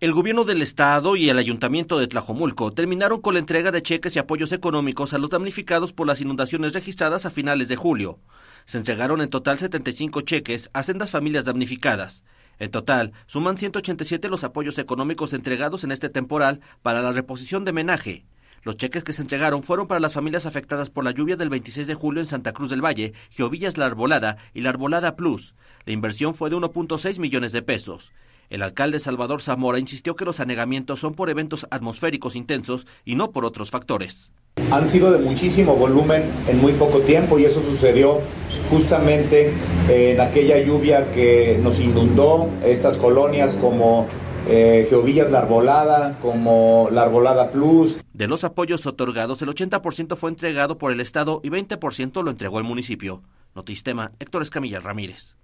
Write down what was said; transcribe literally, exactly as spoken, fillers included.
El gobierno del estado y el ayuntamiento de Tlajomulco terminaron con la entrega de cheques y apoyos económicos a los damnificados por las inundaciones registradas a finales de julio. Se entregaron en total setenta y cinco cheques a sendas familias damnificadas. En total, suman ciento ochenta y siete los apoyos económicos entregados en este temporal para la reposición de menaje. Los cheques que se entregaron fueron para las familias afectadas por la lluvia del veintiséis de julio en Santa Cruz del Valle, Geovillas La Arbolada y La Arbolada Plus. La inversión fue de uno punto seis millones de pesos. El alcalde Salvador Zamora insistió que los anegamientos son por eventos atmosféricos intensos y no por otros factores. Han sido de muchísimo volumen en muy poco tiempo y eso sucedió justamente en aquella lluvia que nos inundó estas colonias como eh, Geovillas La Arbolada, como La Arbolada Plus. De los apoyos otorgados, el ochenta por ciento fue entregado por el estado y veinte por ciento lo entregó el municipio. Notistema, Héctor Escamilla Ramírez.